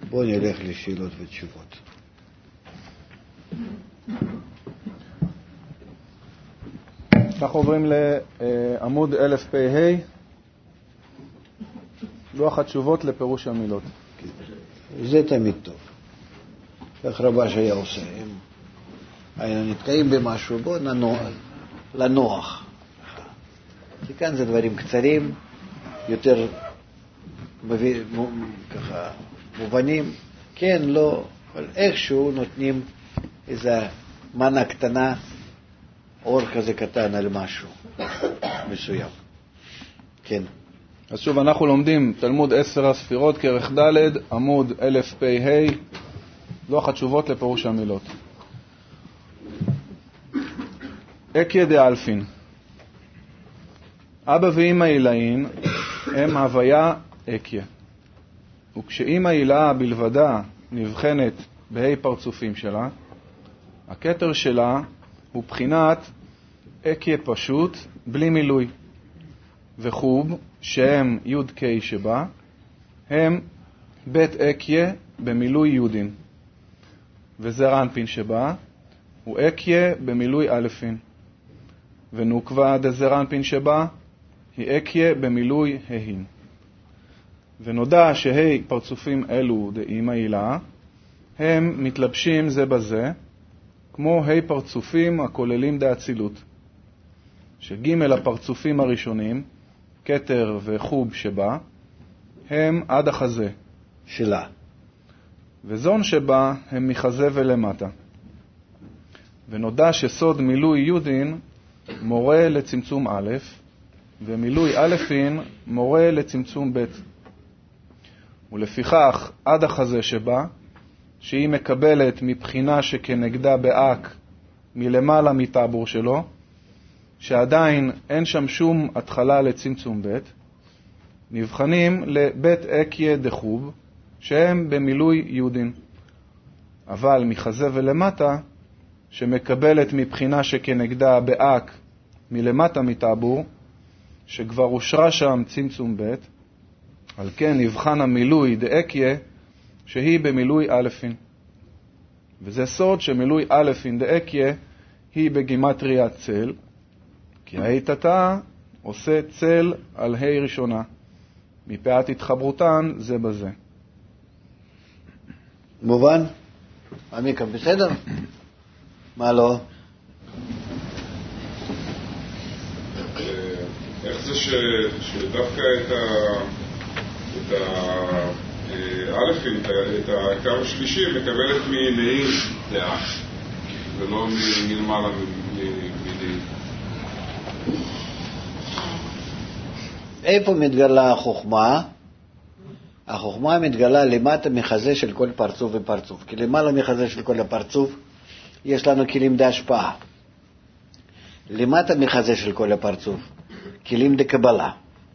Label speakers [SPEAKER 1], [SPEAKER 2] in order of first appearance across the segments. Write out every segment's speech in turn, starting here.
[SPEAKER 1] בואו נלך לשאלות ותשובות.
[SPEAKER 2] אנחנו עוברים לעמוד 1000 פ"ה, לוח התשובות לפירוש המילות.
[SPEAKER 1] זה תמיד טוב. איך רבש היה עושה? אם היינו נתקעים במשהו, בואו לנוח. כי כאן זה דברים קצרים, יותר ככה מובנים, כן, לא, אבל איכשהו נותנים איזו מנה קטנה, אור כזה קטן על משהו מסוים. כן.
[SPEAKER 2] אז שוב, אנחנו לומדים תלמוד 10 הספירות, כרך ד', עמוד 1000 פ"ה, לוח התשובות לפירוש המילות. אקיה דאלפין. אבא ואמא עילאין הם הוויה אקיה. וכשאמא עילה בלבדה נבחנת בהי פרצופים שלה, הכתר שלה הוא בחינת אקיה פשוט בלי מילוי. וחוב, שהם יוד קי שבה, הם בית אקיה במילוי יודין. וזר אנפין שבה הוא אקיה במילוי אלפין. ונוקבה דזר אנפין שבה היא אקיה במילוי ההין. ונודע שהי פרצופים אלו דאמא הילה הם מתלבשים זה בזה כמו הי פרצופים הכוללים דאצילות, שג' הפרצופים הראשונים כתר וחוב שבה הם עד החזה
[SPEAKER 1] שלה,
[SPEAKER 2] וזון שבה הם מחזה ולמטה. ונודע שסוד מילוי יודין מורה לצמצום א', ומילוי אלפין מורה לצמצום ב'. ולפיכך עד החזה שבה, שהיא מקבלת מבחינה שכנגדה באק מלמעלה מטבור שלו, שעדיין אין שם שום התחלה לצמצום ב', נבחנים לבית אקיה דחוב, שהם במילוי יודין. אבל מחזה ולמטה, שמקבלת מבחינה שכנגדה באק מלמטה מטבור, שכבר אושרה שם צמצום ב', על כן נבחן המילוי דאקיה שהיא במילוי אלפין. וזה סוד שמילוי אלפין דאקיה היא בגימטריה צל, כי ההיטתה עושה צל על ה' ראשונה, מפאת התחברותן זה בזה.
[SPEAKER 1] מובן? עמיקה, בסדר? מה לא?
[SPEAKER 3] איך זה שדווקא את האלפין, את הקו השלישי, מקבלת מנעים לאט, ולא מלמעלה מנעים?
[SPEAKER 1] איפה מתגלה החוכמה? החוכמה מתגלה למטה מחזה של כל פרצוף ופרצוף, כי למעלה מחזה של כל הפרצוף יש לנו כלים להשפעה. למטה מחזה של כל הפרצוף כלים לקבלה.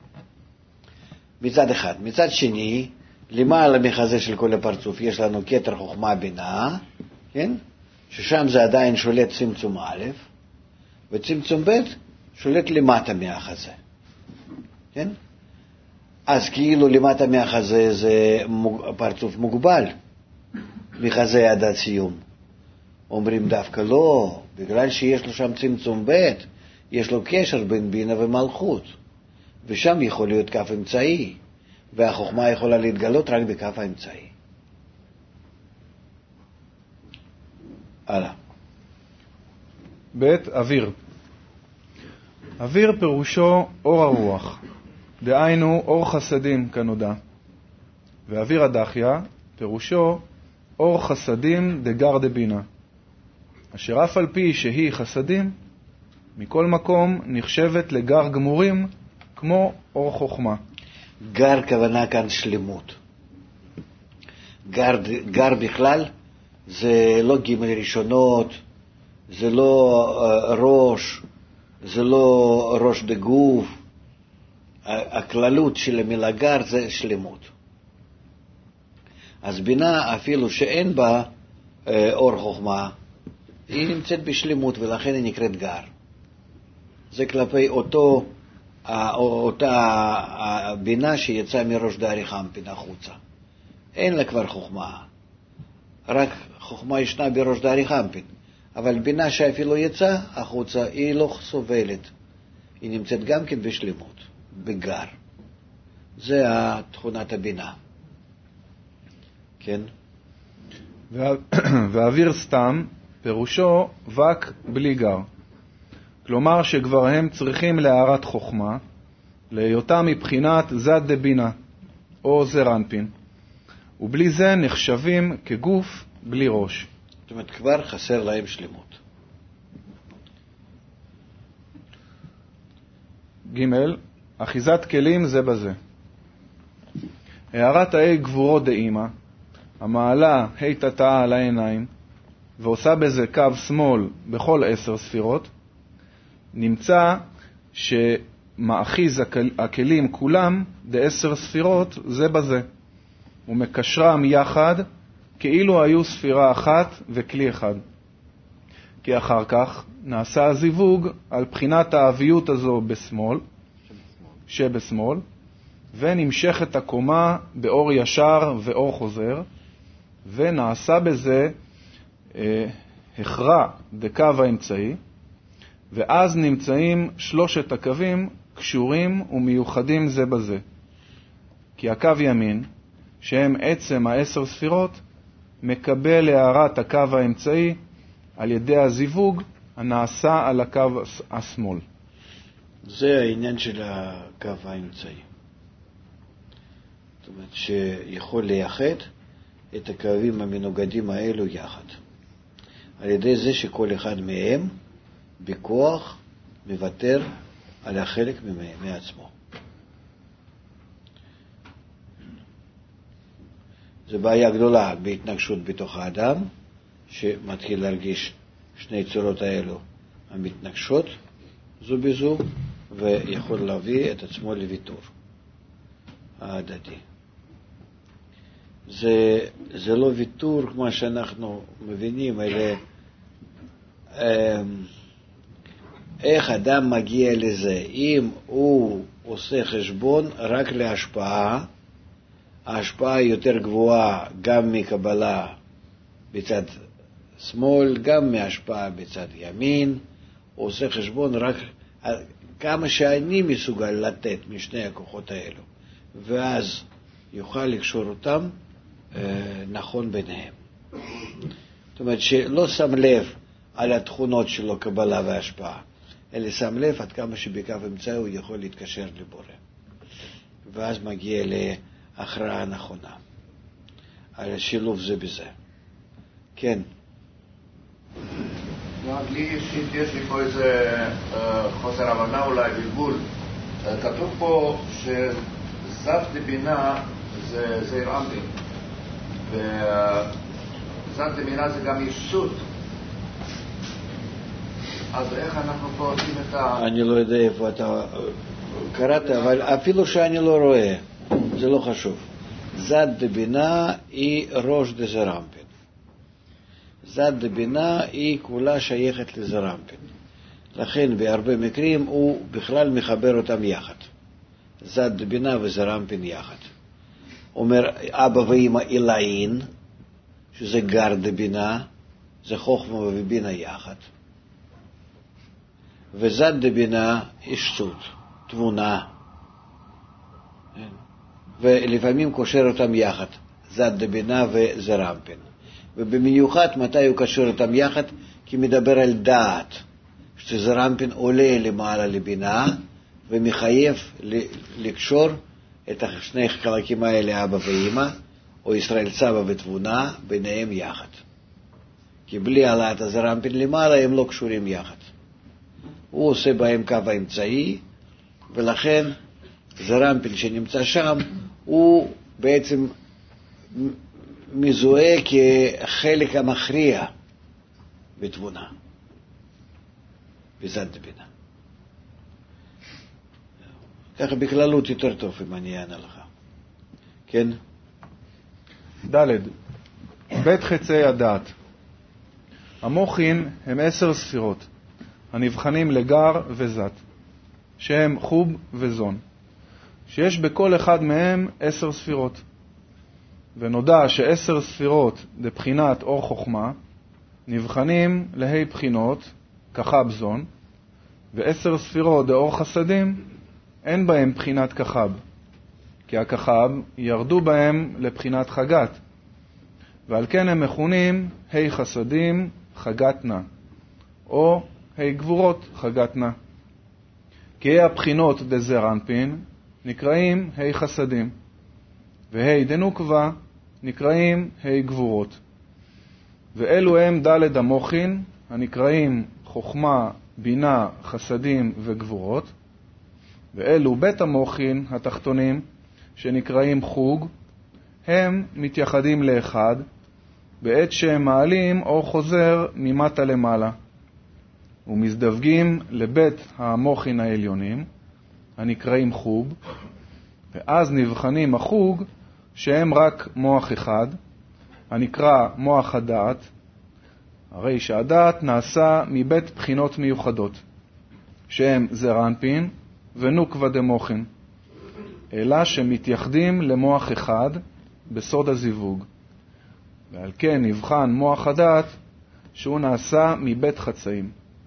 [SPEAKER 1] מצד אחד. מצד שני, למעלה מחזה של כל הפרצוף יש לנו כתר חוכמה בינה, כן? ששם זה עדיין שולט צמצום א', וצמצום ב' שולט למטה מהחזה. כן? אז כאילו למטה מהחזה זה פרצוף מוגבל, מחזה עד הסיום. אומרים דווקא לא, בגלל שיש לו שם צמצום ב', יש לו קשר בין בינה ומלכות, ושם יכול להיות כף אמצעי, והחוכמה יכולה להתגלות רק בכף האמצעי. הלאה.
[SPEAKER 2] בית אוויר. אוויר פירושו אור הרוח, דהיינו אור חסדים כנודע. ואוויר הדחיה פירושו אור חסדים דגר דבינה, אשר אף על פי שהיא חסדים, מכל מקום נחשבת לגר גמורים כמו אור חוכמה.
[SPEAKER 1] גר כוונה כאן שלמות. גר בכלל זה לא ג' ראשונות, זה לא ראש, זה לא ראש דגוף. הכללות של המילה גר זה שלמות. אז בינה אפילו שאין בה אור חוכמה, היא נמצאת בשלמות ולכן היא נקראת גר. זה כלפי אותה בינה שיצאה מראש דארי חמפין החוצה. אין לה כבר חוכמה. רק חוכמה ישנה בראש דארי חמפין. אבל בינה שאפילו יצאה החוצה, היא לא סובלת. היא נמצאת גם כן בשלמות, בגר. זה תכונת הבינה. כן?
[SPEAKER 2] ואוויר סתם, פירושו וק בלי גר. כלומר שכבר הם צריכים להערת חוכמה, להיותם מבחינת זד דבינה, או זרנפין. ובלי זה נחשבים כגוף בלי ראש.
[SPEAKER 1] זאת אומרת, כבר חסר להם שלמות.
[SPEAKER 2] ג' אחיזת כלים זה בזה. הערת האי גבורות דאימא, המעלה ה' תתאה על העיניים, ועושה בזה קו שמאל בכל 10 ספירות, נמצא שמאחיז הכלים כולם ד10 ספירות זה בזה, ומקשרם יחד כאילו היו ספירה אחת וכלי אחד. כי אחר כך נעשה הזיווג על בחינת האביות הזו בשמאל, שבשמאל, ונמשכת הקומה באור ישר ואור חוזר, ונעשה בזה הכרע דקו האמצעי, ואז נמצאים 3 הקווים קשורים ומיוחדים זה בזה. כי הקו ימין, שהם עצם 10 ספירות, מקבל הערת הקו האמצעי על ידי הזיווג הנעשה על הקו השמאל.
[SPEAKER 1] זה העניין של הקו האמצעי. זאת אומרת שיכול לייחד את הקווים המנוגדים האלו יחד. על ידי זה שכל אחד מהם בכוח מוותר על החלק מעצמו. זו בעיה גדולה בהתנגשות בתוך האדם, שמתחיל להרגיש שני צורות האלו המתנגשות זו בזו, ויכול להביא את עצמו לוויתור ההדדי. זה לא ויתור כמו שאנחנו מבינים, אלא איך אדם מגיע לזה. אם הוא עושה חשבון רק להשפעה, ההשפעה היא יותר גבוהה גם מקבלה בצד שמאל, גם מהשפעה בצד ימין. הוא עושה חשבון רק כמה שאני מסוגל לתת משני הכוחות האלו, ואז יוכל לקשור אותם נכון ביניהם. זאת אומרת שלא שם לב על התכונות שלו קבלה והשפעה, אלא שם לב עד כמה שבקו אמצעי הוא יכול להתקשר לבורא, ואז מגיע להכרעה נכונה על השילוב זה בזה. כן.
[SPEAKER 4] לי אישית יש לי פה איזה חוסר הבנה, אולי בלבול. כתוב פה שזד דבינה זה זעיר אנפין, וזד דבינה זה גם ישות. אז איך אנחנו פה עושים את
[SPEAKER 1] אני לא יודע איפה אתה קראת, אבל אפילו שאני לא רואה, זה לא חשוב. זד דבינה היא ראש דזעיר אנפין. זד דבינה היא כולה שייכת לזעיר אנפין. לכן בהרבה מקרים הוא בכלל מחבר אותם יחד. זד דבינה וזעיר אנפין יחד. אומר אבא ואמא אלאין, שזה גר דבינה, זה חוכמה ובינה יחד. וזד דבינה אישצות, תבונה. ולפעמים קושר אותם יחד, זד דבינה וזעיר אנפין. ובמיוחד מתי הוא קשר אותם יחד? כי מדבר על דעת, שזעיר אנפין עולה למעלה לבינה ומחייב לקשור את שני החלקים האלה, אבא ואמא, או ישראל סבא ותבונה, ביניהם יחד. כי בלי העלאת הזעיר אנפין למעלה הם לא קשורים יחד. הוא עושה בהם קו האמצעי, ולכן זעיר אנפין שנמצא שם הוא בעצם מזוהה כחלק המכריע בתבונה, בזד דבינה. ככה בכללות יותר טוב אם אני אענה לך. כן?
[SPEAKER 2] ד' בית חצי הדעת. המוחין הם 10 ספירות, הנבחנים לגר וזת, שהם חוב וזון, שיש בכל אחד מהם 10 ספירות. ונודע ש10 ספירות לבחינת אור חוכמה נבחנים להי בחינות כחב זון, ו10 ספירות לאור חסדים אין בהם בחינת כחב, כי הכחב ירדו בהם לבחינת חגת, ועל כן הם מכונים הי חסדים חגתנה, או הי גבורות חגתנה. כי הבחינות דזרנפין נקראים הי חסדים, והי דנוקבה נקראים הי גבורות. ואלו הם ד' המוחין הנקראים חוכמה, בינה, חסדים וגבורות, ואלו בית המוחין התחתונים שנקראים חוג, הם מתייחדים לאחד בעת שהם מעלים אור חוזר ממטה למעלה, ומזדווגים לבית המוחין העליונים הנקראים חוב, ואז נבחנים החוג שהם רק מוח אחד הנקרא מוח הדעת, הרי שהדעת נעשה מבית בחינות מיוחדות שהם זרנפין ונוקבה דמוחין, אלא שמתייחדים למוח אחד בסוד הזיווג, ועל כן נבחן מוח הדעת שהוא נעשה מבית חצאים.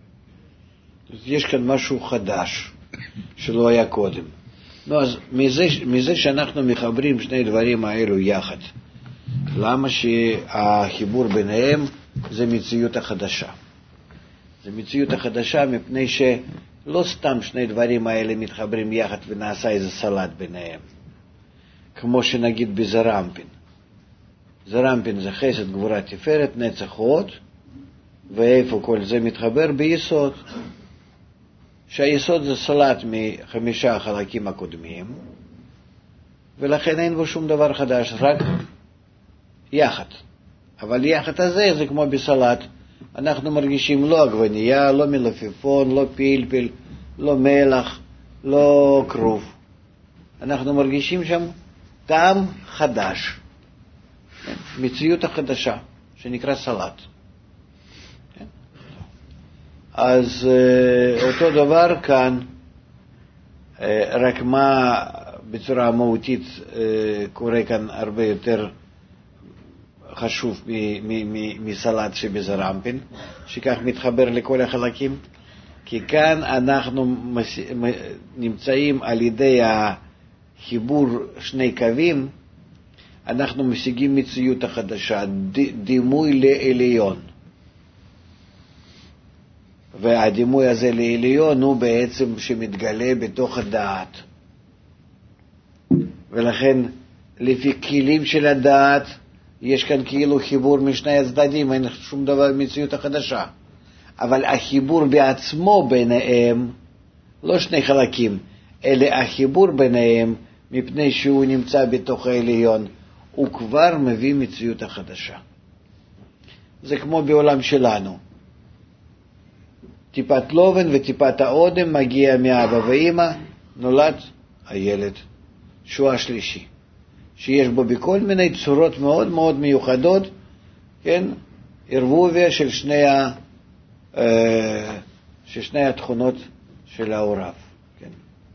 [SPEAKER 1] יש כאן משהו חדש שלא היה קודם. אז מזה שאנחנו מחברים שני דברים האלו יחד, למה שהחיבור ביניהם זה מציאות החדשה? זה מציאות החדשה מפני שלא סתם שני דברים האלה מתחברים יחד ונעשה איזה סלט ביניהם, כמו שנגיד בזרנפין. זרנפין זה חסד גבורה תפארת נצח הוד, ואיפה כל זה מתחבר? ביסוד, שהיסוד זה סלט מ5 החלקים הקודמים, ולכן אין בו שום דבר חדש, רק יחד. אבל יחד הזה זה כמו בסלט, אנחנו מרגישים לא עגבנייה, לא מלפפון, לא פלפל, לא מלח, לא כרוב. אנחנו מרגישים שם טעם חדש, מציאות החדשה שנקרא סלט. אז אותו דבר כאן, רק מה בצורה מהותית קורה כאן הרבה יותר חשוב מסלט שבזרנפין, שכך מתחבר לכל החלקים, כי כאן אנחנו נמצאים על ידי החיבור שני קווים, אנחנו משיגים מציאות החדשה, דימוי לעליון. והדימוי הזה לעליון הוא בעצם שמתגלה בתוך הדעת. ולכן לפי כלים של הדעת יש כאן כאילו חיבור משני הצדדים, אין שום דבר במציאות החדשה. אבל החיבור בעצמו ביניהם, לא שני חלקים, אלא החיבור ביניהם, מפני שהוא נמצא בתוך העליון, הוא כבר מביא מציאות החדשה. זה כמו בעולם שלנו. טיפת לובן וטיפת האודם מגיע מאבא ואמא, נולד הילד, שהוא השלישי, שיש בו בכל מיני צורות מאוד מאוד מיוחדות, כן, ערבוביה של שני התכונות של ההוריו. כן.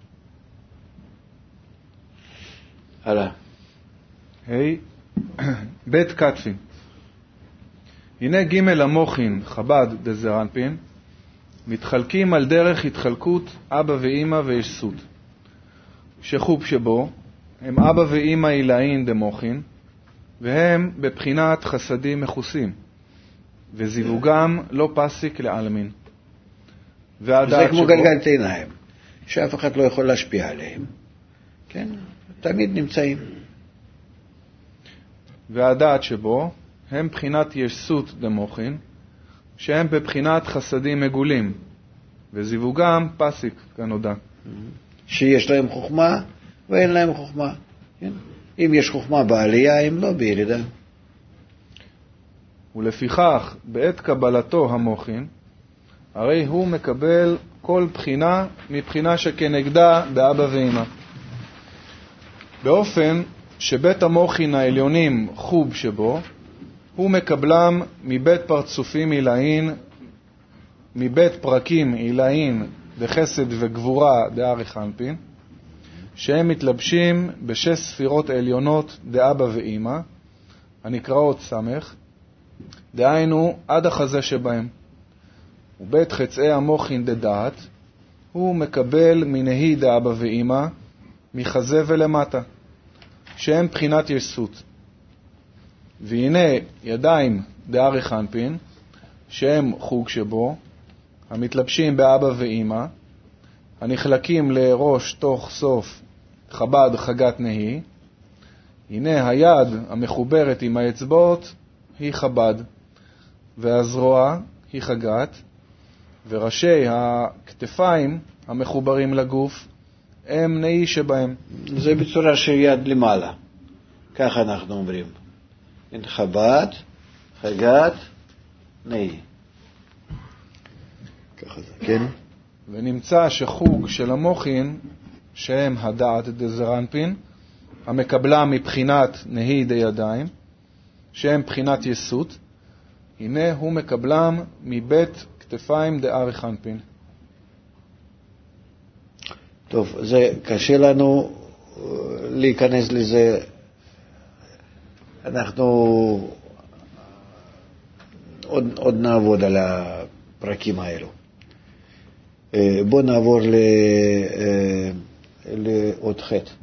[SPEAKER 1] הלאה.
[SPEAKER 2] היי, בית כתפין. הנה ג' המוחין חב"ד דזרנפין מתחלקים על דרך התחלקות אבא ואמא וישסות, שחוב שבו הם אבא ואמא עילאין דמוחין, והם בבחינת חסדים מחוסים, וזיווגם לא פסיק לעלמין.
[SPEAKER 1] זה כמו גלגלת עיניים, שאף אחד לא יכול להשפיע עליהם, כן? תמיד נמצאים.
[SPEAKER 2] והדעת שבו הם בחינת ישסות דמוחין, שהם בבחינת חסדים מגולים, וזיווגם פסיק כנודע.
[SPEAKER 1] שיש להם חוכמה ואין להם חוכמה. כן? אם יש חוכמה בעלייה, אם לא בירידה.
[SPEAKER 2] ולפיכך, בעת קבלתו המוחין, הרי הוא מקבל כל בחינה מבחינה שכנגדה באבא ואמא. באופן שבית המוחין העליונים חוב שבו, הוא מקבלם מבית פרצופים עילאין, מבית פרקים עילאין דחסד וגבורה דאריך אנפין, שהם מתלבשים בשש ספירות עליונות דאבא ואמא, הנקראות סמך, דהיינו עד החזה שבהם. ובית חצאי המוחין דדעת, הוא מקבל מנהי דאבא ואמא, מחזה ולמטה, שהם בחינת יסות. והנה ידיים דארי חנפין, שהם חוג שבו, המתלבשים באבא ואמא, הנחלקים לראש תוך סוף חב"ד חגת נהי. הנה היד המחוברת עם האצבעות היא חב"ד, והזרוע היא חגת, וראשי הכתפיים המחוברים לגוף הם נהי שבהם.
[SPEAKER 1] זה בצורה של יד למעלה, ככה אנחנו אומרים. חב"ד, חגת, נהי. ככה זה, כן?
[SPEAKER 2] ונמצא שחוג של המוחין, שהם הדעת דזרנפין, המקבלה מבחינת נהי דידיים, שהם בחינת יסות, הנה הוא מקבלם מבית כתפיים דארי חנפין.
[SPEAKER 1] טוב, זה קשה לנו להיכנס לזה. אנחנו עוד נעבוד על הפרקים האלו. בוא נעבור לעוד חטא.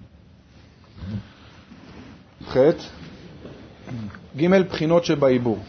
[SPEAKER 2] חטא, ג' בחינות שבעיבור.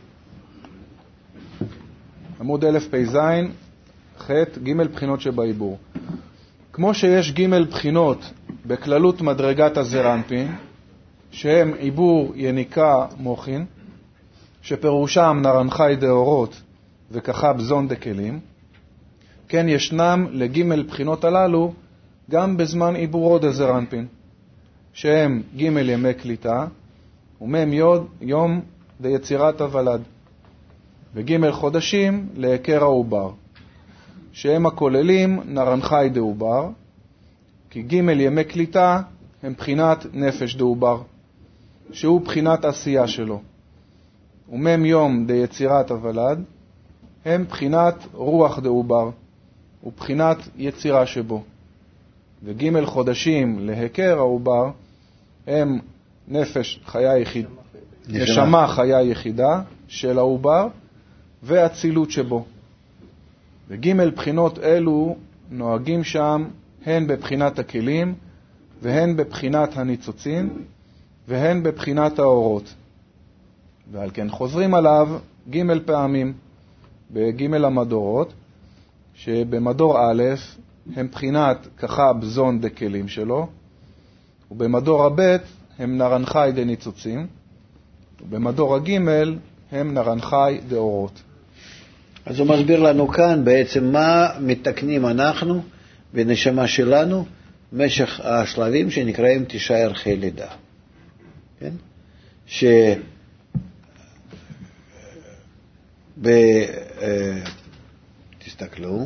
[SPEAKER 2] עמוד 1000 פ"ז, חטא, ג' בחינות שבעיבור. כמו שיש ג' בחינות בכללות מדרגת הזרנפין, שהם עיבור יניקה מוחין, שפירושם נרנחי דאורות וכחב זון דקלים, כן ישנם לג' בחינות הללו גם בזמן עיבורו דזרנפין, שהם ג' ימי קליטה ומם יום דיצירת הוולד, וג' חודשים להיכר העובר, שהם הכוללים נרנחי דעובר, כי ג' ימי קליטה הם בחינת נפש דעובר, שהוא בחינת עשייה שלו, ומם יום דיצירת הוולד הם בחינת רוח דעובר ובחינת יצירה שבו, וג' חודשים להיכר העובר הם נפש חיה יחידה, נשמה חיה יחידה של העובר והצילות שבו. וג' בחינות אלו נוהגים שם הן בבחינת הכלים והן בבחינת הניצוצים והן בבחינת האורות, ועל כן חוזרים עליו ג' פעמים בג' המדורות, שבמדור א' הם בחינת כחב זון דקלים שלו, ובמדור הב' הם נרנחי דניצוצים, ובמדור הג' הם נרנחי דאורות.
[SPEAKER 1] אז הוא מסביר לנו כאן בעצם מה מתקנים אנחנו בנשמה שלנו במשך השלבים שנקראים 9 ערכי לידה. כן? תסתכלו,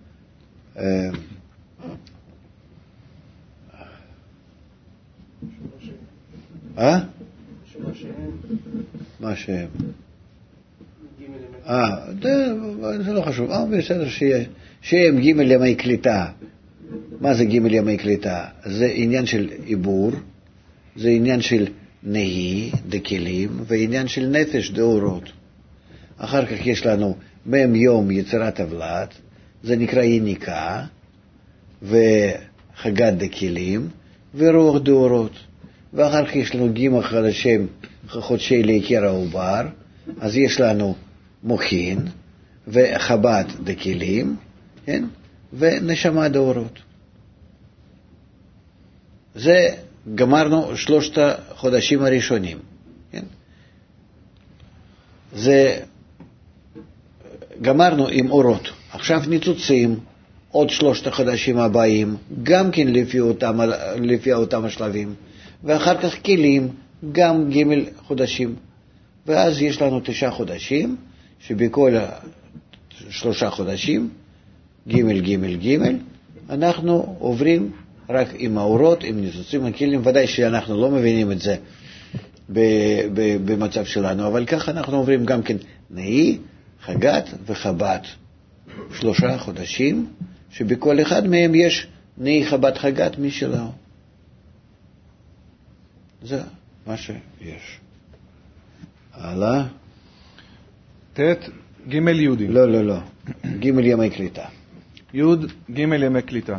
[SPEAKER 1] מה שהם? זה לא חשוב. בסדר, שהם ג' ימי קליטה. מה זה ג' ימי קליטה? זה עניין של עיבור, זה עניין של נהי דקלים, ועניין של נפש דאורות. אחר כך יש לנו מם יום יצירת הוולד, זה נקרא יניקה, וחגת דקלים, ורוח דאורות. ואחר כך יש לנו ג' חודשי להיכר העובר, אז יש לנו מוחין, וחב"ד דקלים, כן? ונשמה דאורות. זה גמרנו 3 החודשים הראשונים. כן? זה גמרנו עם אורות. עכשיו ניצוצים, עוד 3 החודשים הבאים, גם כן לפי אותם השלבים. ואחר כך כלים, גם ג' חודשים. ואז יש לנו 9 חודשים, שבכל 3 חודשים, ג' אנחנו עוברים רק עם האורות, עם ניצוצים, עם כלים. ודאי שאנחנו לא מבינים את זה במצב שלנו, אבל ככה אנחנו עוברים גם כן נהי, חגת וחב"ד. 3 חודשים, שבכל אחד מהם יש נהי, חב"ד, חגת משלו. זה מה שיש. הלאה.
[SPEAKER 2] ט' ג' י'.
[SPEAKER 1] לא. ג' ימי קליטה.
[SPEAKER 2] י' ג' ימי קליטה.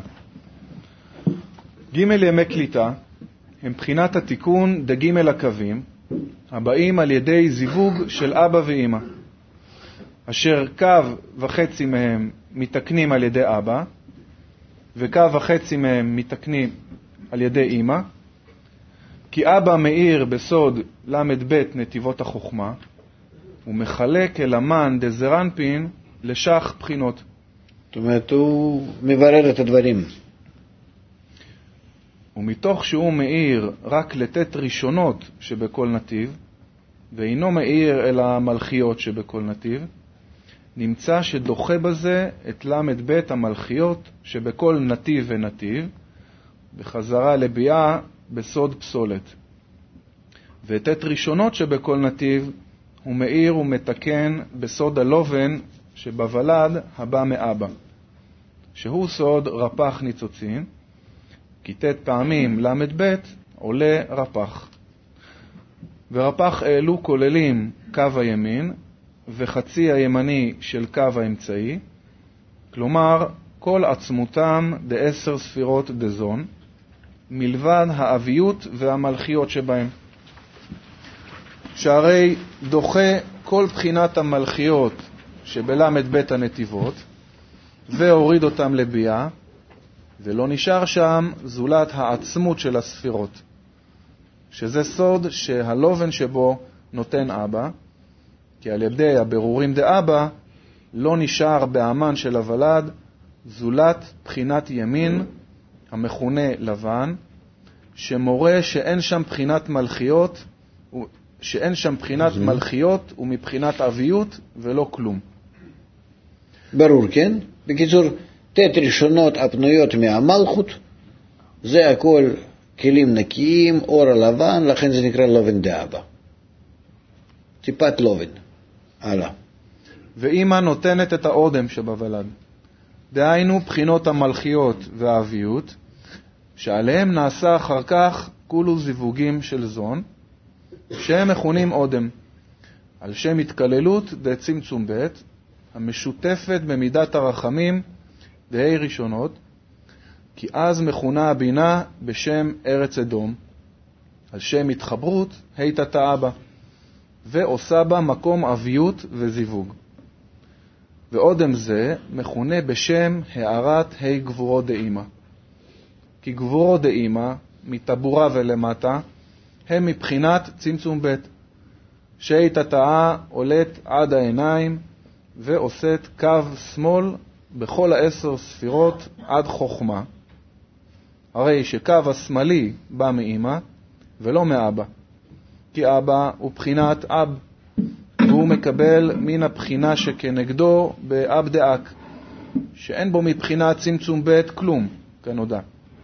[SPEAKER 2] ג' ימי קליטה הם בחינת התיקון דג' הקווים הבאים על ידי זיווג של אבא ואמא, אשר קו וחצי מהם מתקנים על ידי אבא וקו וחצי מהם מתקנים על ידי אמא, כי אבא מאיר בסוד למד ב' נתיבות החוכמה ומחלק אל המן דזרנפין לשח בחינות.
[SPEAKER 1] זאת אומרת, הוא מברר את הדברים.
[SPEAKER 2] ומתוך שהוא מאיר רק לתת ראשונות שבכל נתיב, ואינו מאיר אל המלכיות שבכל נתיב, נמצא שדוחה בזה את למד ב' המלכיות שבכל נתיב ונתיב, בחזרה לביאה בסוד פסולת. ואת תת ראשונות שבכל נתיב הוא מאיר ומתקן בסוד הלובן שבוולד הבא מאבא, שהוא סוד רפ"ח ניצוצין, כי תת פעמים למד ב' עולה רפ"ח. ורפ"ח אלו כוללים קו הימין וחצי הימני של קו האמצעי, כלומר כל עצמותם ד10 ספירות דזון, מלבד האביות והמלכיות שבהם. שהרי דוחה כל בחינת המלכיות שבלמד בית הנתיבות והוריד אותם לביאה, ולא נשאר שם זולת העצמות של הספירות, שזה סוד שהלובן שבו נותן אבא, כי על ידי הבירורים דאבא לא נשאר באמן של הוולד זולת בחינת ימין המכונה לבן, שמורה שאין שם בחינת מלכיות, מלכיות ומבחינת אביות ולא כלום.
[SPEAKER 1] ברור, כן? בקיצור, תת ראשונות הפנויות מהמלכות, זה הכל כלים נקיים, אור הלבן, לכן זה נקרא לובן דאבא. טיפת לובן. הלאה.
[SPEAKER 2] ואמא נותנת את האודם שבוולד, דהיינו בחינות המלכיות והאביות, שעליהם נעשה אחר כך כולו זיווגים של זון, שהם מכונים אודם, על שם התקללות דצמצום ב' המשותפת במידת הרחמים דהי ראשונות, כי אז מכונה הבינה בשם ארץ אדום, על שם התחברות ה' תתא אבא, ועושה בה מקום אביות וזיווג. ואודם זה מכונה בשם הערת ה' גבורו דאמא, כי גבורו דאמא מטבורה ולמטה הם מבחינת צמצום ב', שה' תתאה עולת עד העיניים ועושת קו שמאל בכל 10 ספירות עד חוכמה, הרי שקו השמאלי בא מאמא ולא מאבא, כי אבא הוא בחינת אב, והוא מקבל מן הבחינה שכנגדו באב דאק, שאין בו מבחינת צמצום ב' כלום, כנודע.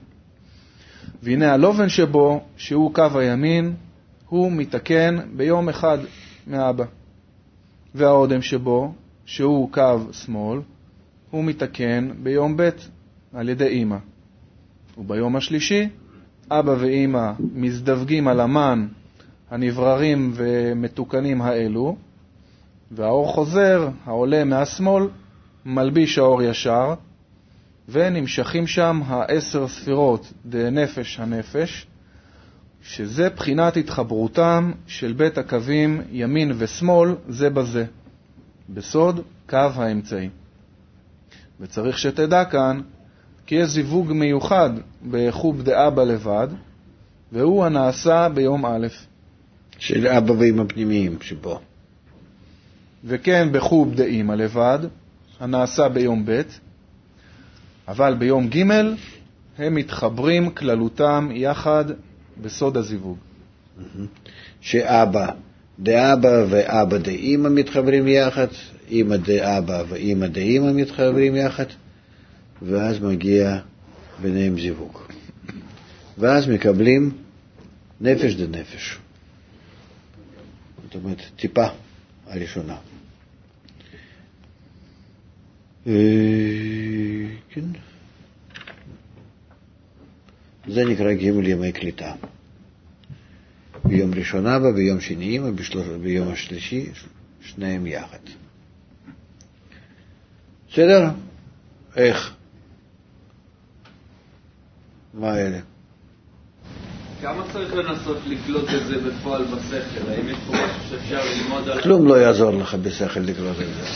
[SPEAKER 2] והנה הלובן שבו, שהוא קו הימין, הוא מתקן ביום אחד מאבא. והאודם שבו, שהוא קו שמאל, הוא מתקן ביום ב' על ידי אמא. וביום השלישי, אבא ואמא מזדווגים על המן הנבררים ומתוקנים האלו, והאור חוזר, העולה מהשמאל, מלביש האור ישר, ונמשכים שם 10 ספירות דנפש הנפש, שזה בחינת התחברותם של בית הקווים ימין ושמאל זה בזה, בסוד קו האמצעי. וצריך שתדע כאן, כי יש זיווג מיוחד בחוב דאבא לבד, והוא הנעשה ביום א'.
[SPEAKER 1] של אבא ואמא פנימיים שבו.
[SPEAKER 2] וכן בחוב דאמא לבד, הנעשה ביום ב', אבל ביום ג' הם מתחברים כללותם יחד בסוד הזיווג.
[SPEAKER 1] שאבא דאבא ואבא דאמא מתחברים יחד, אמא דאבא ואמא דאמא מתחברים יחד, ואז מגיע ביניהם זיווג. ואז מקבלים נפש דנפש. זאת אומרת, טיפה הראשונה. כן. זה נקרא ג' ימי קליטה. ביום ראשון אבא, ביום שני אמא, ביום השלישי שניהם יחד. בסדר? איך? מה אלה?
[SPEAKER 5] כמה צריך לנסות לקלוט את זה בפועל בשכל? האם יש פה משהו שאפשר ללמוד על...
[SPEAKER 1] כלום לא יעזור לך בשכל לקלוט את זה.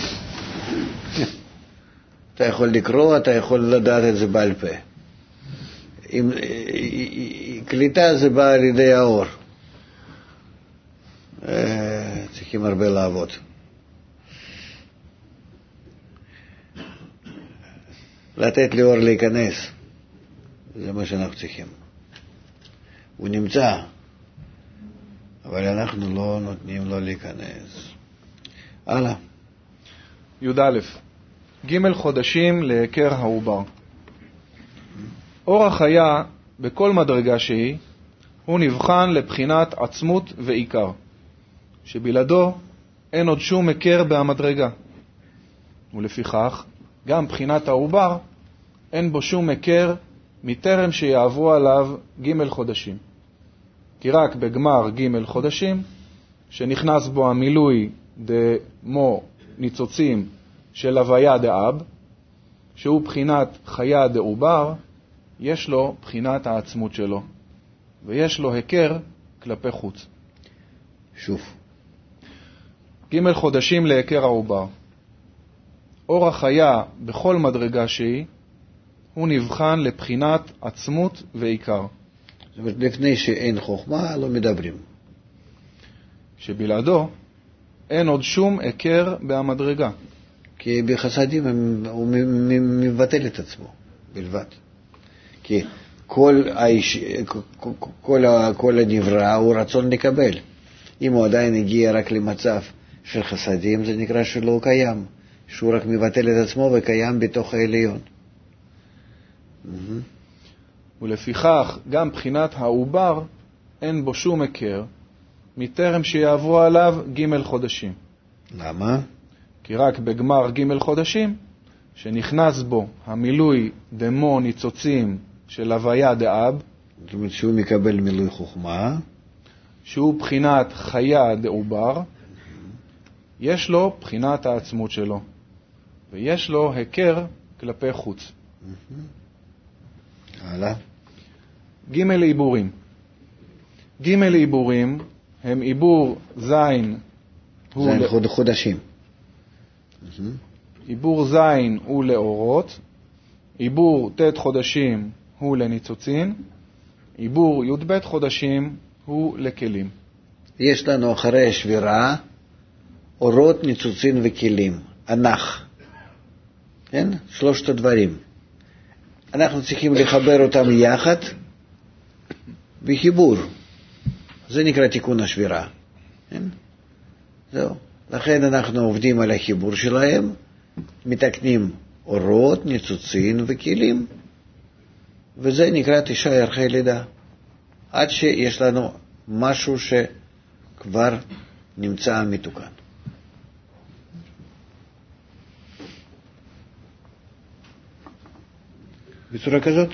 [SPEAKER 1] אתה יכול לקרוא, אתה יכול לדעת את זה בעל פה. קליטה זה בא על ידי האור. צריכים הרבה לעבוד. לתת לאור להיכנס. זה מה שאנחנו צריכים. הוא נמצא, אבל אנחנו לא נותנים לו להיכנס. הלאה.
[SPEAKER 2] י"א ג' חודשים להיכר העובר. אור החיה בכל מדרגה שהיא, הוא נבחן לבחינת עצמות ועיקר, שבלעדו אין עוד שום היכר בהמדרגה. ולפיכך, גם בחינת העובר, אין בו שום היכר מטרם שיעברו עליו ג' חודשים. כי רק בגמר ג' חודשים, שנכנס בו המילוי דמו ניצוצים של הוויה דאב, שהוא בחינת חיה דעובר, יש לו בחינת העצמות שלו, ויש לו היכר כלפי חוץ.
[SPEAKER 1] שוב.
[SPEAKER 2] ג' חודשים להיכר העובר. אור החיה בכל מדרגה שהיא, הוא נבחן לבחינת עצמות ועיקר.
[SPEAKER 1] זאת אומרת, לפני שאין חוכמה, לא מדברים.
[SPEAKER 2] שבלעדו אין עוד שום היכר בהמדרגה.
[SPEAKER 1] כי בחסדים הוא מבטל את עצמו בלבד. כי כל הנברא הוא רצון לקבל. אם הוא עדיין הגיע רק למצב של חסדים, זה נקרא שלא קיים. שהוא רק מבטל את עצמו וקיים בתוך העליון.
[SPEAKER 2] ולפיכך גם בחינת העובר אין בו שום היכר מטרם שיעברו עליו ג' חודשים.
[SPEAKER 1] למה?
[SPEAKER 2] כי רק בגמר ג' חודשים שנכנס בו המילוי דמו ניצוצים של הוויה דאב,
[SPEAKER 1] זאת אומרת שהוא מקבל מילוי חוכמה,
[SPEAKER 2] שהוא בחינת חיה דעובר, יש לו בחינת העצמות שלו, ויש לו היכר כלפי חוץ.
[SPEAKER 1] הלאה.
[SPEAKER 2] ג' עיבורים. ג' עיבורים הם עיבור זין,
[SPEAKER 1] זין חודשים.
[SPEAKER 2] עיבור זין הוא לאורות, עיבור ת' חודשים הוא לניצוצין, עיבור י"ב חודשים הוא לכלים.
[SPEAKER 1] יש לנו אחרי השבירה אורות, ניצוצין וכלים, ענך. כן? שלושת הדברים. אנחנו צריכים לחבר אותם יחד בחיבור. זה נקרא תיקון השבירה. כן? זהו. לכן אנחנו עובדים על החיבור שלהם, מתקנים אורות, ניצוצין וכלים, וזה נקרא 9 ירחי לידה. עד שיש לנו משהו שכבר נמצא מתוקן. בצורה כזאת,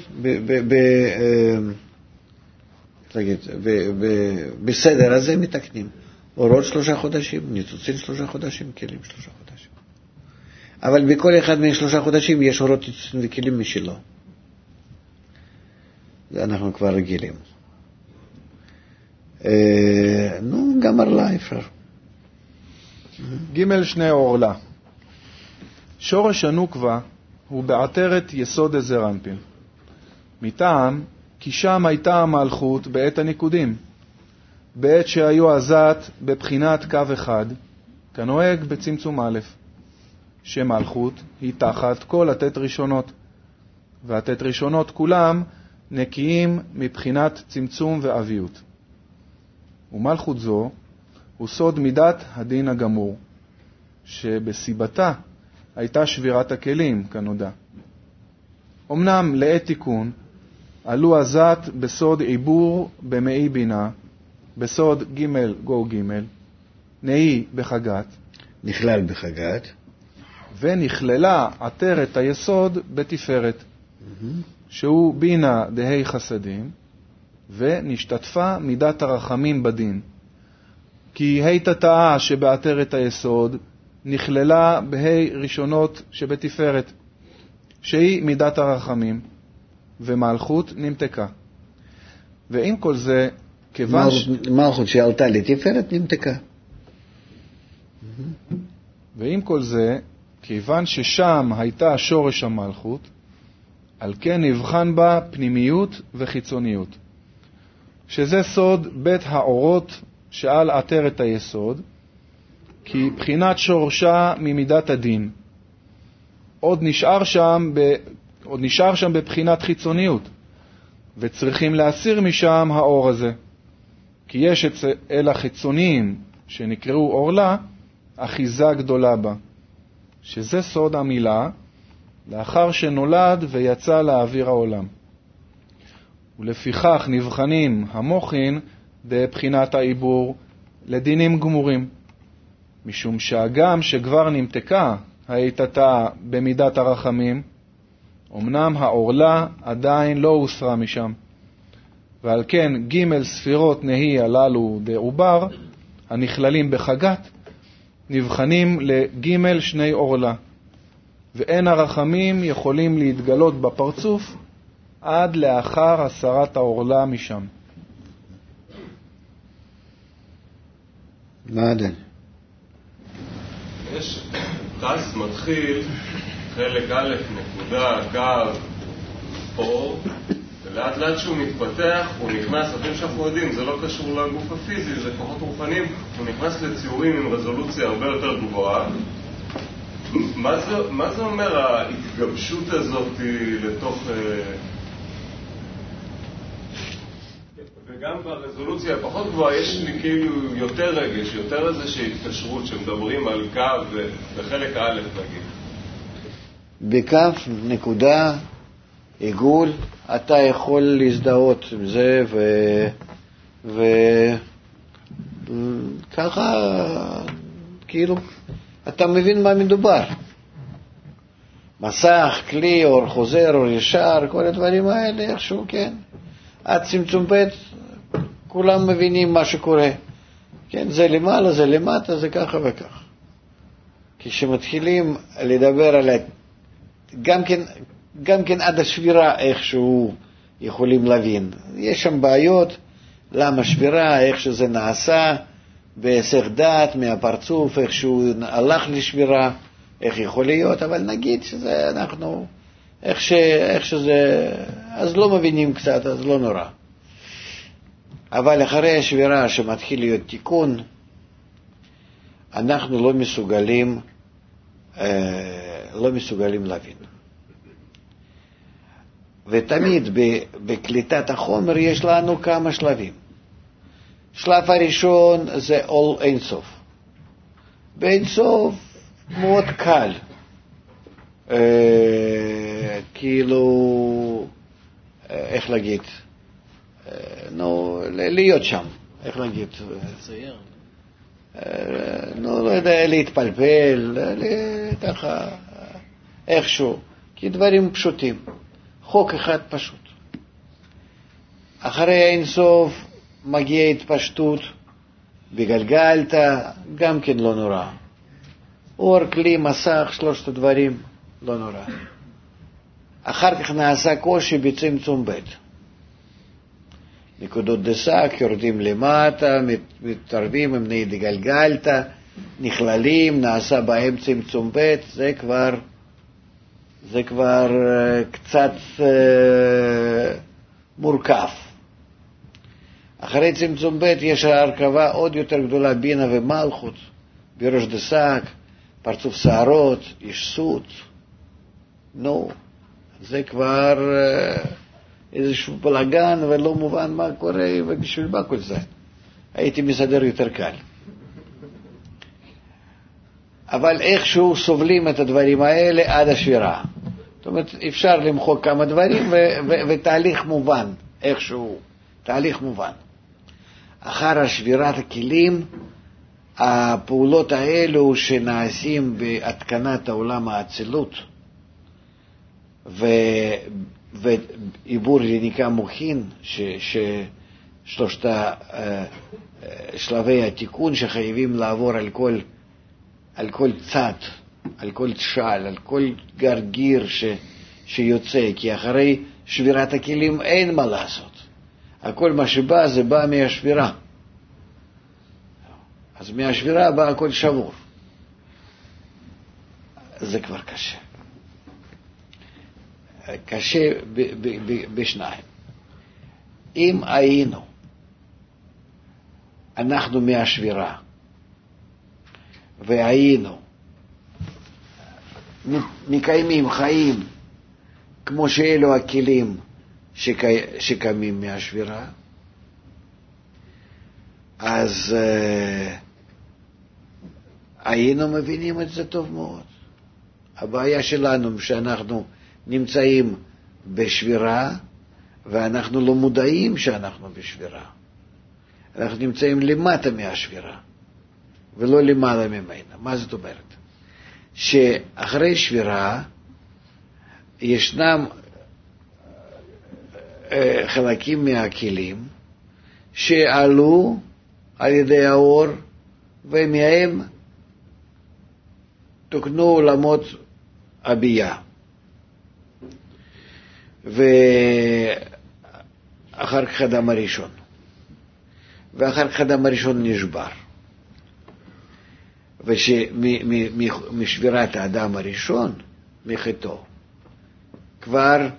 [SPEAKER 1] בסדר הזה מתקנים. אורות 3 חודשים, ניצוצין 3 חודשים, כלים 3 חודשים. אבל בכל אחד מ3 חודשים יש אורות, ניצוצין וכלים משלו. זה אנחנו כבר רגילים. גמר לה אפשר.
[SPEAKER 2] ג' שני עורלה. שורש הנוקבה הוא בעטרת יסוד הזרנפין. מטעם כי שם הייתה המלכות בעת הניקודים, בעת שהיו הזת בבחינת קו אחד, כנוהג בצמצום א', שמלכות היא תחת כל התת ראשונות, והתת ראשונות כולם נקיים מבחינת צמצום ואביות. ומלכות זו הוא סוד מידת הדין הגמור, שבסיבתה הייתה שבירת הכלים כנודע. אמנם לעת תיקון עלו הזת בסוד עיבור במאי בינה, בסוד ג' גו ג', נאי בחגת,
[SPEAKER 1] נכלל בחגת,
[SPEAKER 2] ונכללה עטרת היסוד בתפארת, שהוא בינה דהי חסדים, ונשתתפה מידת הרחמים בדין. כי ה' תתאה שבעטרת היסוד נכללה בה' ראשונות שבתפארת, שהיא מידת הרחמים, ומלכות נמתקה. ועם כל זה, כיוון
[SPEAKER 1] מלכות שעלתה לתפארת נמתקה.
[SPEAKER 2] ועם כל זה, כיוון ששם הייתה שורש המלכות, על כן נבחן בה פנימיות וחיצוניות, שזה סוד בית האורות שעל עטרת היסוד, כי בחינת שורשה ממידת הדין. עוד נשאר שם בבחינת חיצוניות, וצריכים להסיר משם האור הזה. כי יש אל החיצוניים שנקראו אורלה, אחיזה גדולה בה, שזה סוד המילה, לאחר שנולד ויצא לאוויר העולם. ולפיכך נבחנים המוחין בבחינת העיבור לדינים גמורים, משום שהגם שכבר נמתקה ההיטתה במידת הרחמים, אמנם האורלה עדיין לא הוסרה משם, ועל כן ג' ספירות נהי הללו דעובר הנכללים בחגת נבחנים לג' שני אורלה, ואין הרחמים יכולים להתגלות בפרצוף עד לאחר הסרת האורלה משם.
[SPEAKER 1] מה עדיין?
[SPEAKER 6] יש טס מתחיל חלק א' נקודה, קו, אור, ולאט לאט שהוא מתפתח, הוא נכנס, אתם שאנחנו יודעים, זה לא קשור לגוף הפיזי, זה כוחות רוחניים, הוא נכנס לציורים עם רזולוציה הרבה יותר גבוהה. מה זה אומר ההתגבשות הזאת לתוך... וגם ברזולוציה הפחות גבוהה יש לי כאילו יותר רגש, יותר איזושהי התקשרות שמדברים על קו בחלק א' נגיד.
[SPEAKER 1] בקו נקודה עיגול אתה יכול להזדהות עם זה וככה כאילו אתה מבין מה מדובר. מסך, כלי, אור חוזר, אור ישר, כל הדברים האלה איכשהו כן. עד צמצום ב' כולם מבינים מה שקורה. כן, זה למעלה, זה למטה, זה ככה וכך. כשמתחילים לדבר על גם כן עד השבירה איכשהו יכולים להבין. יש שם בעיות, למה שבירה, איך שזה נעשה, בהיסח דעת מהפרצוף, איכשהו הלך לשבירה, איך יכול להיות, אבל נגיד שזה אנחנו, איך שזה, אז לא מבינים קצת, אז לא נורא. אבל אחרי השבירה שמתחיל להיות תיקון, אנחנו לא מסוגלים להבין. ותמיד בקליטת החומר יש לנו כמה שלבים. שלב הראשון זה all אינסוף. באינסוף מאוד קל. כאילו, איך להגיד? להיות שם. איך להגיד?
[SPEAKER 5] צייר.
[SPEAKER 1] לא יודע, להתפלפל, ככה, איכשהו. כי דברים פשוטים. חוק אחד פשוט. אחרי האינסוף מגיעה התפשטות, בגלגלת, גם כן לא נורא. אור, כלי, מסך, שלושת הדברים, לא נורא. אחר כך נעשה קושי בצמצום ב'. נקודות דסק, יורדים למטה, מתערבים עם נהי דגלגלת, נכללים, נעשה בהם צמצום ב', זה כבר קצת מורכב. אחרי צמצום ב' יש הרכבה עוד יותר גדולה, בינה ומלכות, בראש דסק, פרצוף שערות, ישסות. זה כבר איזשהו בלגן ולא מובן מה קורה ובשביל מה כל זה. הייתי מסדר יותר קל. אבל איכשהו סובלים את הדברים האלה עד השבירה. זאת אומרת, אפשר למחוק כמה דברים ותהליך מובן, איכשהו, תהליך מובן. אחר השבירת הכלים, הפעולות האלו שנעשים בהתקנת העולם האצילות, ועיבור לניקה מוחין, שלושת שלבי התיקון שחייבים לעבור על כל צד, על כל תשל, על כל גרגיר שיוצא, כי אחרי שבירת הכלים אין מה לעשות. הכל מה שבא זה בא מהשבירה. אז מהשבירה בא הכל שבור. זה כבר קשה. קשה בשניים. אם היינו אנחנו מהשבירה והיינו מקיימים חיים כמו שאלו הכלים שקמים מהשבירה, אז היינו מבינים את זה טוב מאוד. הבעיה שלנו שאנחנו נמצאים בשבירה ואנחנו לא מודעים שאנחנו בשבירה. אנחנו נמצאים למטה מהשבירה ולא למעלה ממנה. מה זאת אומרת? שאחרי שבירה ישנם חלקים מהכלים שעלו על ידי האור ומהם תוקנו עולמות הבייה. ואחר כך האדם הראשון. ואחר כך האדם הראשון נשבר. ומשבירת האדם הראשון, מחטאו, כבר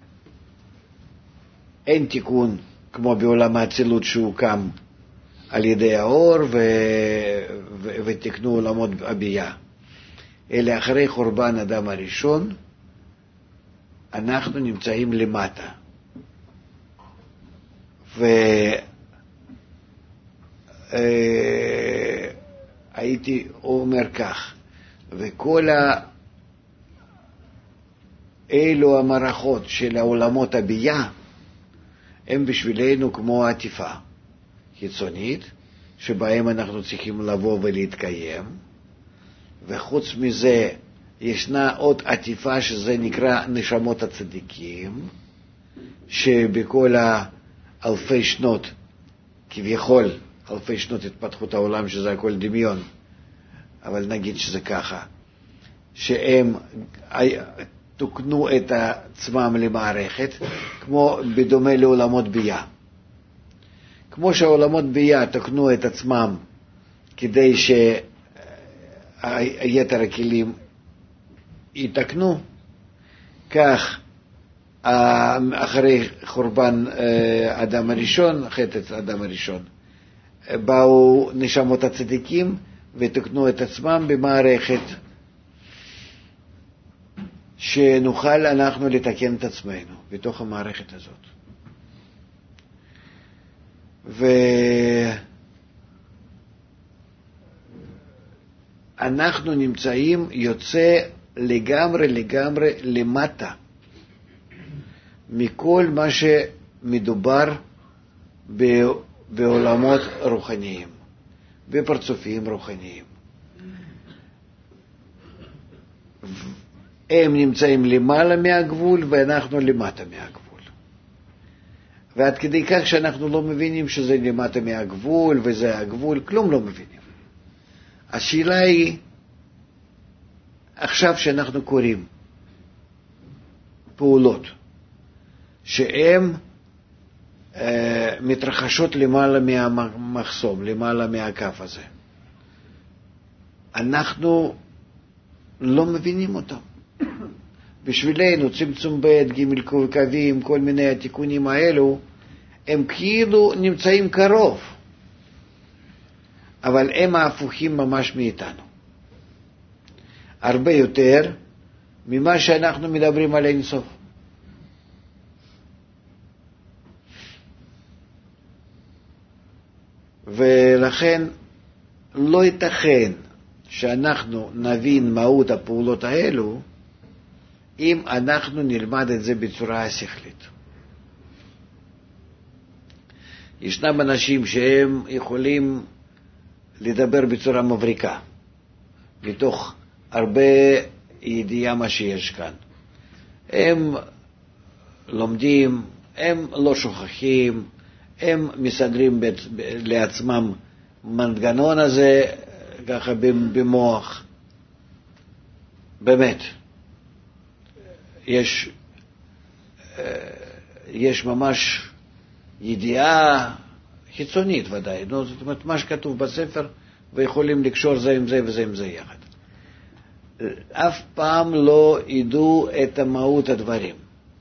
[SPEAKER 1] אין תיקון כמו בעולם האצילות שהוא קם על ידי האור ותקנו עולמות הבייה. אלא אחרי חורבן האדם הראשון, אנחנו נמצאים למטה. הייתי אומר כך, וכל אלו המערכות של העולמות הבייה, הם בשבילנו כמו עטיפה חיצונית, שבהם אנחנו צריכים לבוא ולהתקיים, וחוץ מזה ישנה עוד עטיפה שזה נקרא נשמות הצדיקים, שבכל האלפי שנות, כביכול אלפי שנות התפתחות העולם, שזה הכל דמיון, אבל נגיד שזה ככה, שהם תוקנו את עצמם למערכת, כמו בדומה לעולמות בייה. כמו שהעולמות בייה תוקנו את עצמם כדי שיתר הכלים יתקנו, כך אחרי חורבן אדם הראשון, חטא אדם הראשון, באו נשמות הצדיקים ותקנו את עצמם במערכת שנוכל אנחנו לתקן את עצמנו בתוך המערכת הזאת. ואנחנו נמצאים יוצא לגמרי למטה מכל מה שמדובר בעולמות רוחניים, בפרצופים רוחניים. הם נמצאים למעלה מהגבול ואנחנו למטה מהגבול. ועד כדי כך שאנחנו לא מבינים שזה למטה מהגבול וזה הגבול, כלום לא מבינים. השאלה היא, עכשיו שאנחנו קוראים פעולות שהן מתרחשות למעלה מהמחסום, למעלה מהקו הזה, אנחנו לא מבינים אותם. בשבילנו צמצום ב' ג' קווים, כל מיני התיקונים האלו, הם כאילו נמצאים קרוב, אבל הם ההפוכים ממש מאיתנו. הרבה יותר ממה שאנחנו מדברים על אינסוף. ולכן לא ייתכן שאנחנו נבין מהות הפעולות האלו אם אנחנו נלמד את זה בצורה השכלית. ישנם אנשים שהם יכולים לדבר בצורה מבריקה, מתוך הרבה ידיעה מה שיש כאן. הם לומדים, הם לא שוכחים, הם מסדרים לעצמם מנגנון הזה ככה במוח. באמת. יש ממש ידיעה חיצונית ודאי, זאת אומרת מה שכתוב בספר ויכולים לקשור זה עם זה וזה עם זה יחד. אף פעם לא ידעו את מהות הדברים.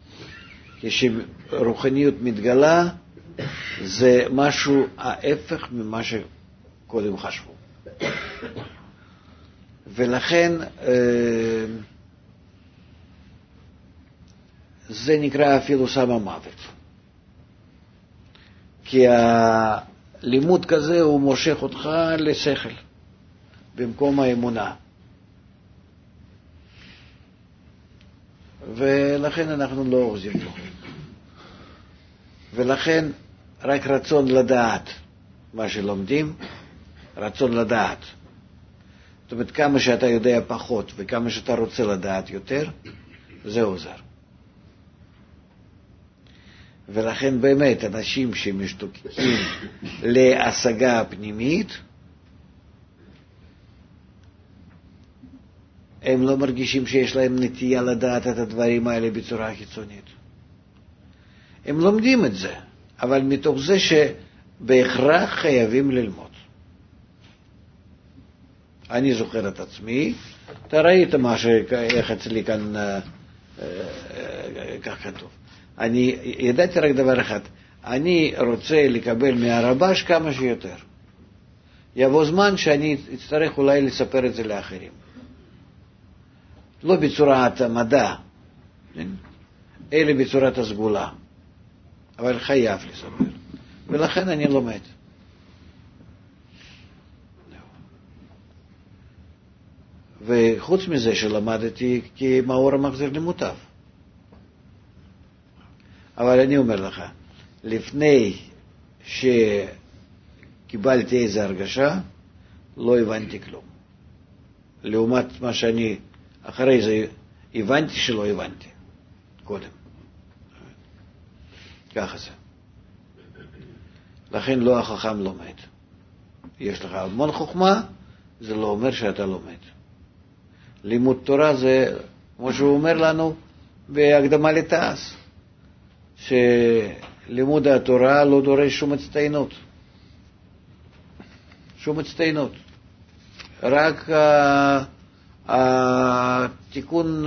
[SPEAKER 1] כשרוחניות מתגלה זה משהו ההפך ממה שקודם חשבו. ולכן זה נקרא אפילו סם המוות. כי הלימוד כזה הוא מושך אותך לשכל במקום האמונה. ולכן אנחנו לא אוחזים בו. ולכן רק רצון לדעת מה שלומדים, רצון לדעת. זאת אומרת, כמה שאתה יודע פחות וכמה שאתה רוצה לדעת יותר, זה עוזר. ולכן באמת אנשים שמשתוקקים להשגה פנימית, הם לא מרגישים שיש להם נטייה לדעת את הדברים האלה בצורה חיצונית. הם לומדים את זה, אבל מתוך זה שבהכרח חייבים ללמוד. אני זוכר את עצמי, אתה ראית איך אצלי כאן כך כתוב. אני ידעתי רק דבר אחד, אני רוצה לקבל מהרבש כמה שיותר. יבוא זמן שאני אצטרך אולי לספר את זה לאחרים. לא בצורת המדע, אלא בצורת הסגולה. אבל חייב לספר. ולכן אני לומד. וחוץ מזה שלמדתי כי מאור המחזיר למוטב. אבל אני אומר לך, לפני שקיבלתי איזו הרגשה, לא הבנתי כלום. לעומת מה שאני אחרי זה הבנתי שלא הבנתי קודם. ככה זה. לכן לא החכם לומד. יש לך המון חוכמה, זה לא אומר שאתה לומד. לימוד תורה זה, כמו שהוא אומר לנו, בהקדמה לתעש, שלימוד התורה לא דורש שום הצטיינות. שום הצטיינות. רק התיקון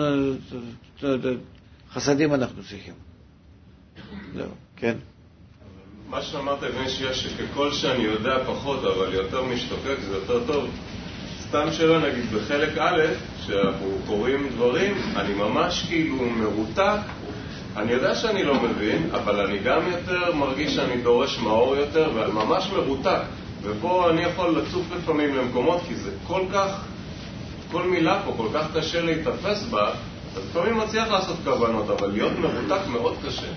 [SPEAKER 1] חסדים אנחנו צריכים. זהו, כן.
[SPEAKER 6] מה שאמרת לפני שיש שככל שאני יודע פחות אבל יותר משתוקק זה יותר טוב. סתם שלא נגיד בחלק א' שאנחנו קוראים דברים, אני ממש כאילו מרותק, אני יודע שאני לא מבין, אבל אני גם יותר מרגיש שאני דורש מאור יותר וממש מרותק. ופה אני יכול לצוף לפעמים למקומות כי זה כל כך, כל מילה פה כל כך קשה להתאפס בה, אז לפעמים מצליח לעשות כוונות, אבל להיות מרותק מאוד קשה.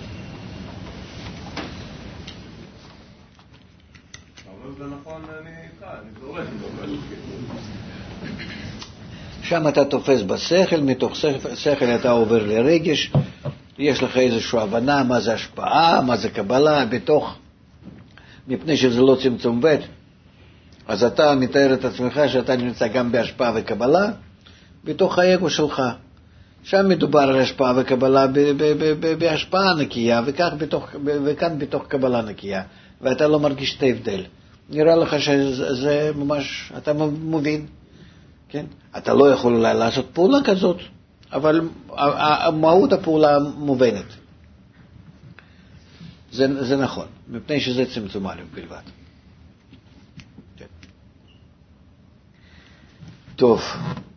[SPEAKER 6] אבל זה נכון, אני זורק.
[SPEAKER 1] שם אתה תופס בשכל, מתוך שכל אתה עובר לרגש, יש לך איזושהי הבנה מה זה השפעה, מה זה קבלה, בתוך, מפני שזה לא צמצום ב', אז אתה מתאר את עצמך שאתה נמצא גם בהשפעה וקבלה, בתוך האגו שלך. שם מדובר על השפעה וקבלה בהשפעה נקייה, וכאן בתוך קבלה נקייה, ואתה לא מרגיש את ההבדל. נראה לך שזה ממש, אתה מבין, כן? אתה לא יכול אולי לעשות פעולה כזאת, אבל מהות הפעולה מובנת. זה נכון, מפני שזה צמצום א' בלבד. טוב.